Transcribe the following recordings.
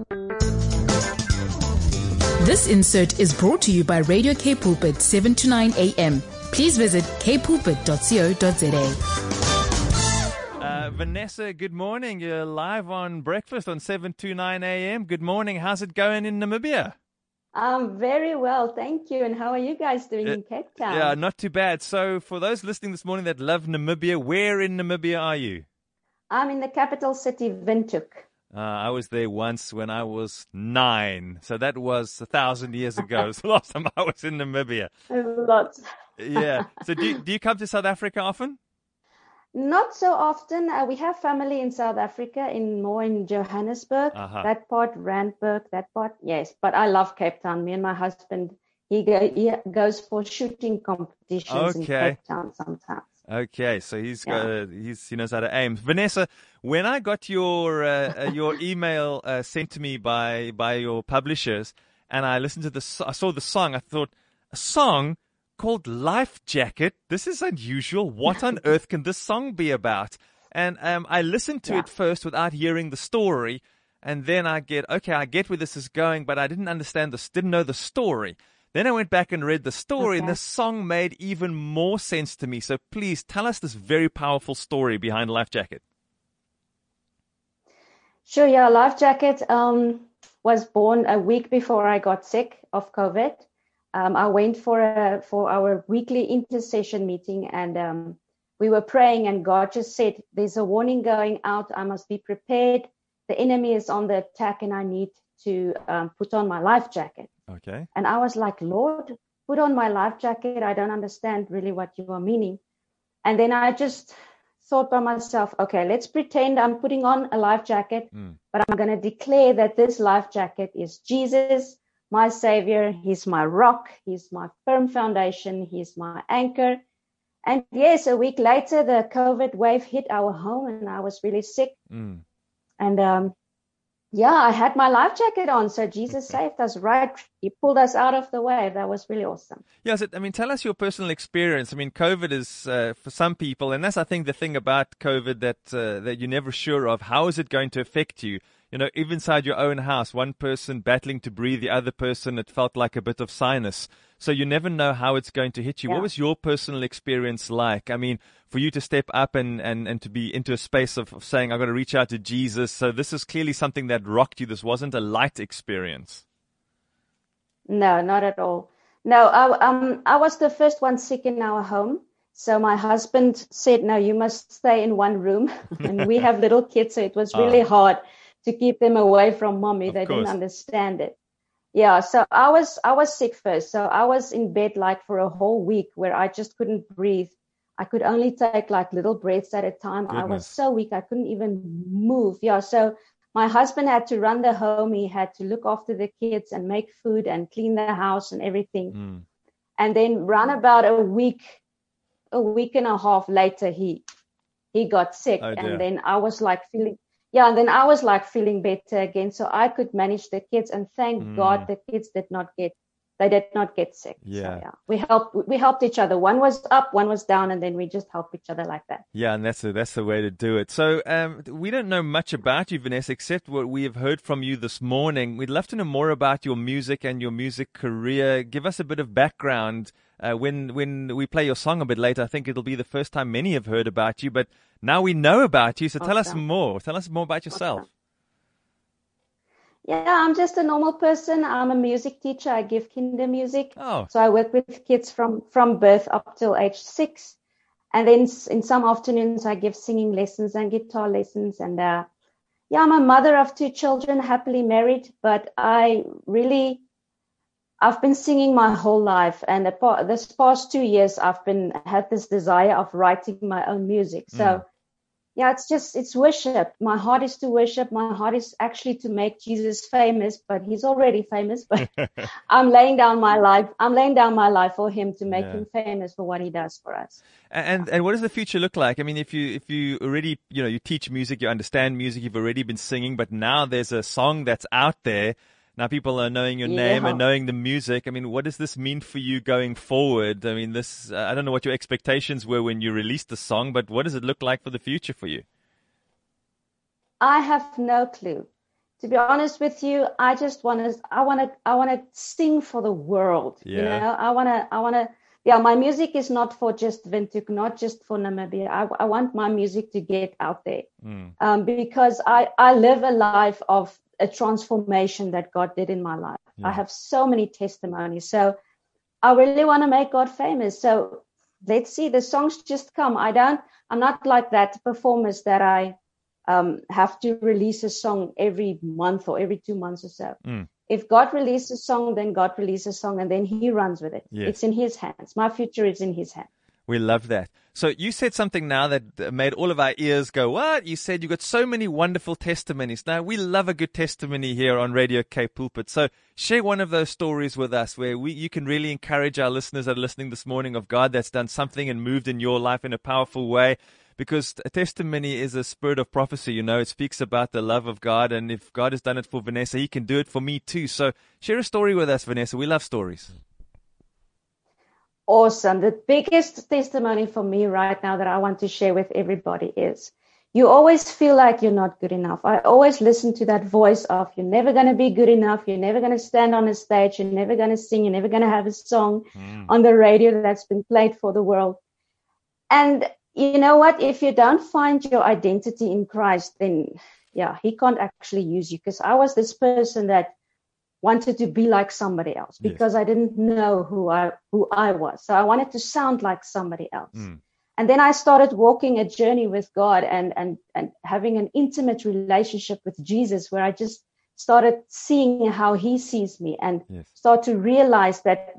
This insert is brought to you by Radio K Pulpit 7 to 9 a.m. Please visit kpulpit.co.za. Vanessa, good morning. You're live on Breakfast on 7 to 9 a.m. Good morning. How's it going in Namibia? Very well, thank you. And how are you guys doing in Cape Town? Yeah, not too bad. So for those listening this morning that love Namibia, where in Namibia are you? I'm in the capital city, Windhoek. I was there once when I was 9. So that was 1,000 years ago. It's the last time I was in Namibia. Lots. Yeah. So do you come to South Africa often? Not so often. We have family in South Africa, more in Johannesburg, that part, Randburg, that part, yes. But I love Cape Town. Me and my husband, he goes for shooting competitions in Cape Town sometimes. Okay, so he knows how to aim. Vanessa, when I got your email sent to me by your publishers, and I listened to I saw the song, I thought, a song called Life Jacket? This is unusual. What on earth can this song be about? And I listened to it first without hearing the story, and then I get where this is going, but I didn't know the story. Then I went back and read the story, and the song made even more sense to me. So please tell us this very powerful story behind Life Jacket. Sure, yeah. Life Jacket was born a week before I got sick of COVID. I went for our weekly intercession meeting, and we were praying, and God just said, there's a warning going out. I must be prepared. The enemy is on the attack, and I need to put on my life jacket. Okay. And I was like, Lord, put on my life jacket. I don't understand really what you are meaning. And then I just thought by myself, okay, let's pretend I'm putting on a life jacket, but I'm going to declare that this life jacket is Jesus, my Savior. He's my rock. He's my firm foundation. He's my anchor. And yes, a week later, the COVID wave hit our home, and I was really sick. And I had my life jacket on. So Jesus saved us, right? He pulled us out of the wave. That was really awesome. Yes, tell us your personal experience. COVID is for some people, and that's, I think, the thing about COVID that you're never sure of. How is it going to affect you? Even inside your own house, one person battling to breathe, the other person, it felt like a bit of sinus. So you never know how it's going to hit you. Yeah. What was your personal experience like? For you to step up and to be into a space of saying, I've got to reach out to Jesus. So this is clearly something that rocked you. This wasn't a light experience. No, not at all. No, I was the first one sick in our home. So my husband said, no, you must stay in one room. And we have little kids, so it was really hard to keep them away from mommy. They didn't understand it. Yeah, so I was sick first. So I was in bed for a whole week where I just couldn't breathe. I could only take little breaths at a time. Goodness. I was so weak, I couldn't even move. Yeah, so my husband had to run the home. He had to look after the kids and make food and clean the house and everything. And then run about a week and a half later, he got sick. And then I was feeling better again, so I could manage the kids, and thank God the kids did not get sick. Yeah. So, we helped each other. One was up, one was down, and then we just helped each other like that. Yeah, and that's the way to do it. So we don't know much about you, Vanessa, except what we have heard from you this morning. We'd love to know more about your music and your music career. Give us a bit of background. When we play your song a bit later, I think it'll be the first time many have heard about you, but now we know about you, so tell us more. Tell us more about yourself. Awesome. Yeah, I'm just a normal person. I'm a music teacher. I give kinder music. Oh. So I work with kids from birth up till age 6. And then in some afternoons, I give singing lessons and guitar lessons. And I'm a mother of 2 children, happily married, but I've been singing my whole life, and this past 2 years, I've had this desire of writing my own music. So, it's worship. My heart is to worship. My heart is actually to make Jesus famous, but he's already famous. But I'm laying down my life. For him to make him famous for what he does for us. And what does the future look like? If you already, you teach music, you understand music, you've already been singing, but now there's a song that's out there. Now people are knowing your name and knowing the music. What does this mean for you going forward? I don't know what your expectations were when you released the song, but what does it look like for the future for you? I have no clue. to be honest with you, I want to sing for the world. Yeah. You know, I want to. Yeah, my music is not for just Windhoek, not just for Namibia. I want my music to get out there, because I live a life of a transformation that God did in my life. Yeah. I have so many testimonies. So I really want to make God famous. So let's see, the songs just come. I'm not like that performers that I have to release a song every month or every 2 months or so. If God releases a song, then God releases a song, and then he runs with it. Yes. It's in his hands. My future is in his hands. We love that. So you said something now that made all of our ears go, what? You said you got so many wonderful testimonies. Now, we love a good testimony here on Radio K Pulpit. So share one of those stories with us where you can really encourage our listeners that are listening this morning of God that's done something and moved in your life in a powerful way. Because a testimony is a spirit of prophecy, you know. It speaks about the love of God. And if God has done it for Vanessa, he can do it for me too. So share a story with us, Vanessa. We love stories. Awesome. The biggest testimony for me right now that I want to share with everybody is you always feel like you're not good enough. I always listen to that voice of you're never going to be good enough. You're never going to stand on a stage. You're never going to sing. You're never going to have a song on the radio that's been played for the world. And you know what? If you don't find your identity in Christ, then he can't actually use you. Because I was this person that wanted to be like somebody else because I didn't know who I was. So I wanted to sound like somebody else. And then I started walking a journey with God and having an intimate relationship with Jesus, where I just started seeing how he sees me and start to realize that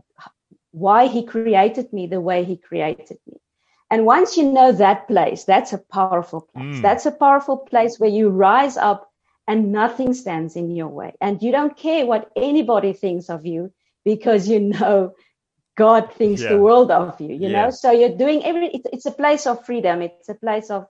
why he created me the way he created me. And once you know that place, that's a powerful place. That's a powerful place where you rise up and nothing stands in your way. And you don't care what anybody thinks of you because you know God thinks the world of you, you know. So you're doing it's a place of freedom. It's a place of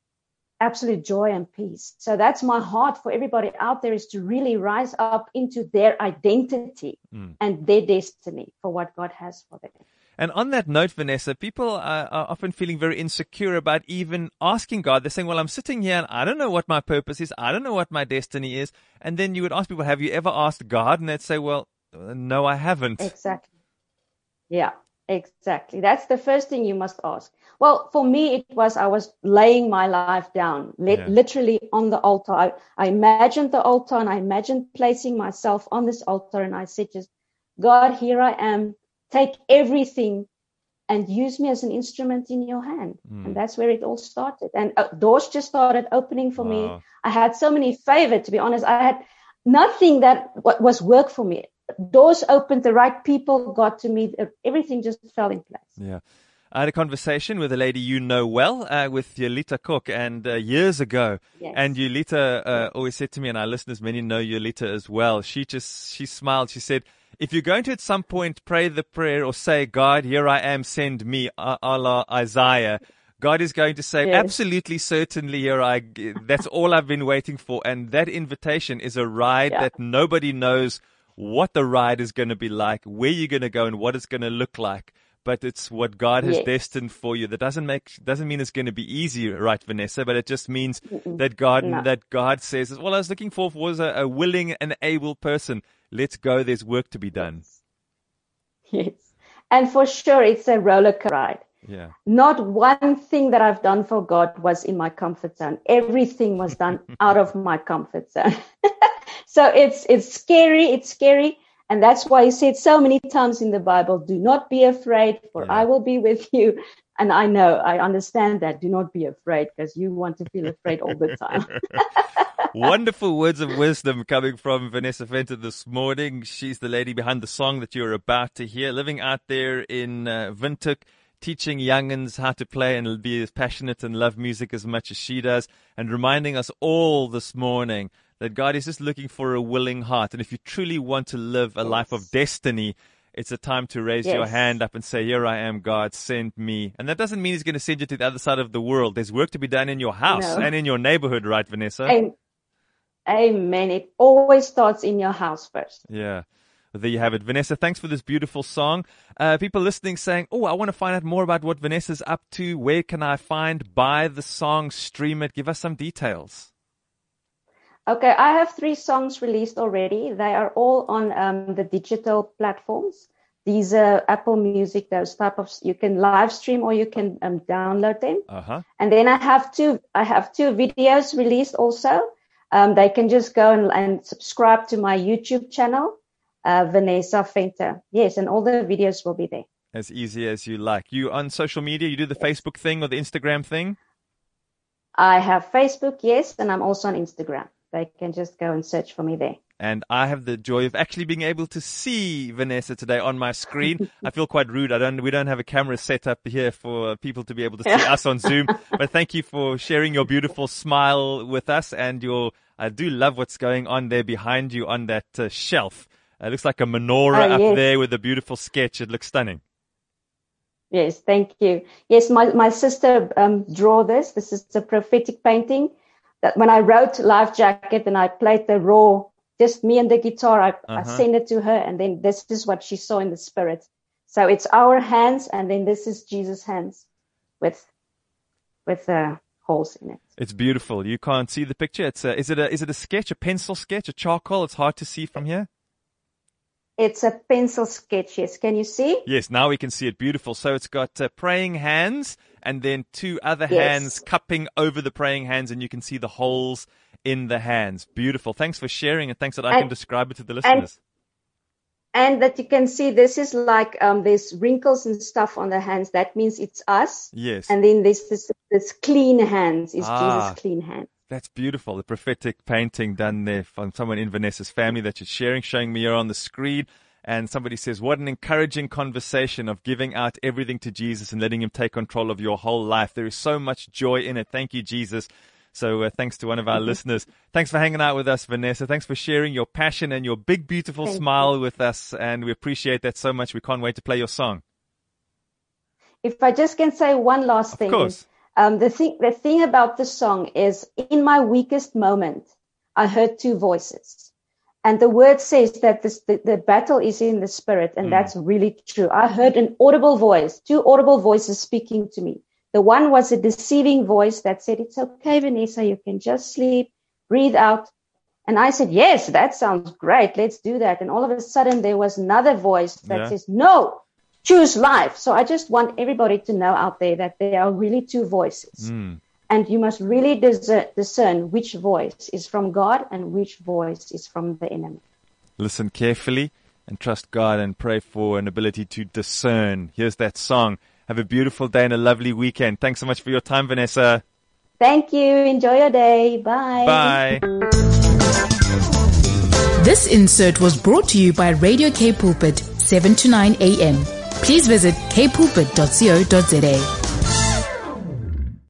absolute joy and peace. So that's my heart for everybody out there, is to really rise up into their identity and their destiny for what God has for them. And on that note, Vanessa, people are often feeling very insecure about even asking God. They're saying, well, I'm sitting here and I don't know what my purpose is. I don't know what my destiny is. And then you would ask people, have you ever asked God? And they'd say, well, no, I haven't. Exactly. Yeah, exactly. That's the first thing you must ask. Well, for me, I was laying my life down, literally on the altar. I imagined the altar and I imagined placing myself on this altar. And I said, just, God, here I am. Take everything and use me as an instrument in your hand. And that's where it all started. And doors just started opening for me. I had so many favor, to be honest. I had nothing that was work for me. Doors opened, the right people got to me. Everything just fell in place. Yeah. I had a conversation with a lady you know well, with Yolita Cook, and years ago. Yes. And Yolita always said to me, and our listeners, many know Yolita as well. She smiled. She said, if you're going to at some point pray the prayer or say, God, here I am, send me, a la Isaiah, God is going to say, absolutely, certainly, that's all I've been waiting for. And that invitation is a ride that nobody knows what the ride is going to be like, where you're going to go and what it's going to look like. But it's what God has destined for you. That doesn't mean it's going to be easy, right, Vanessa? But it just means that God says, well, I was looking for was a willing and able person. Let's go. There's work to be done. Yes. And for sure, it's a roller coaster ride. Yeah. Not one thing that I've done for God was in my comfort zone. Everything was done out of my comfort zone. So it's scary. It's scary. And that's why he said so many times in the Bible, do not be afraid, for I will be with you. And I understand that. Do not be afraid, because you want to feel afraid all the time. Wonderful words of wisdom coming from Vanessa Venter this morning. She's the lady behind the song that you're about to hear, living out there in Windhoek, teaching young'uns how to play and be as passionate and love music as much as she does, and reminding us all this morning that God is just looking for a willing heart. And if you truly want to live a life of destiny, it's a time to raise your hand up and say, here I am, God, send me. And that doesn't mean he's going to send you to the other side of the world. There's work to be done in your house and in your neighborhood, right, Vanessa? Amen. It always starts in your house first. Yeah. Well, there you have it. Vanessa, thanks for this beautiful song. People listening saying, I want to find out more about what Vanessa's up to. Where can I buy the song, stream it? Give us some details. Okay, I have 3 songs released already. They are all on the digital platforms. These are Apple Music, those type of, you can live stream or you can download them. Uh-huh. And then I have two videos released also. They can just go and subscribe to my YouTube channel, Vanessa Venter. Yes, and all the videos will be there. As easy as you like. You on social media, you do the Facebook thing or the Instagram thing? I have Facebook, yes, and I'm also on Instagram. They can just go and search for me there. And I have the joy of actually being able to see Vanessa today on my screen. I feel quite rude. We don't have a camera set up here for people to be able to see us on Zoom. But thank you for sharing your beautiful smile with us, and I do love what's going on there behind you on that shelf. It looks like a menorah up there with a beautiful sketch. It looks stunning. Yes, thank you. Yes, my sister drew this. This is a prophetic painting that when I wrote Life Jacket and I played the raw, just me and the guitar, I sent it to her, and then this is what she saw in the spirit. So it's our hands, and then this is Jesus' hands with holes in it. It's beautiful. You can't see the picture. Is it a sketch, a pencil sketch, a charcoal? It's hard to see from here. It's a pencil sketch, yes. Can you see? Yes, now we can see it. Beautiful. So it's got praying hands and then 2 other hands cupping over the praying hands, and you can see the holes in the hands. Beautiful. Thanks for sharing, and thanks that I can describe it to the listeners. And that you can see this is like there's wrinkles and stuff on the hands. That means it's us. Yes. And then this clean hands is Jesus' clean hands. That's beautiful. The prophetic painting done there from someone in Vanessa's family that you're showing me here on the screen. And somebody says, what an encouraging conversation of giving out everything to Jesus and letting him take control of your whole life. There is so much joy in it. Thank you, Jesus. So thanks to one of our listeners. Thanks for hanging out with us, Vanessa. Thanks for sharing your passion and your big, beautiful smile with us. And we appreciate that so much. We can't wait to play your song. If I just can say one last thing. Of course. The thing about the song is, in my weakest moment, I heard 2 voices. And the word says that the battle is in the spirit, and that's really true. I heard an audible voice, 2 audible voices speaking to me. The one was a deceiving voice that said, it's okay, Vanessa, you can just sleep, breathe out. And I said, yes, that sounds great. Let's do that. And all of a sudden there was another voice that says, no, choose life. So I just want everybody to know out there that there are really 2 voices. And you must really discern which voice is from God and which voice is from the enemy. Listen carefully and trust God and pray for an ability to discern. Here's that song. Have a beautiful day and a lovely weekend. Thanks so much for your time, Vanessa. Thank you. Enjoy your day. Bye. Bye. This insert was brought to you by Radio K Pulpit, 7 to 9 a.m. Please visit kpulpit.co.za.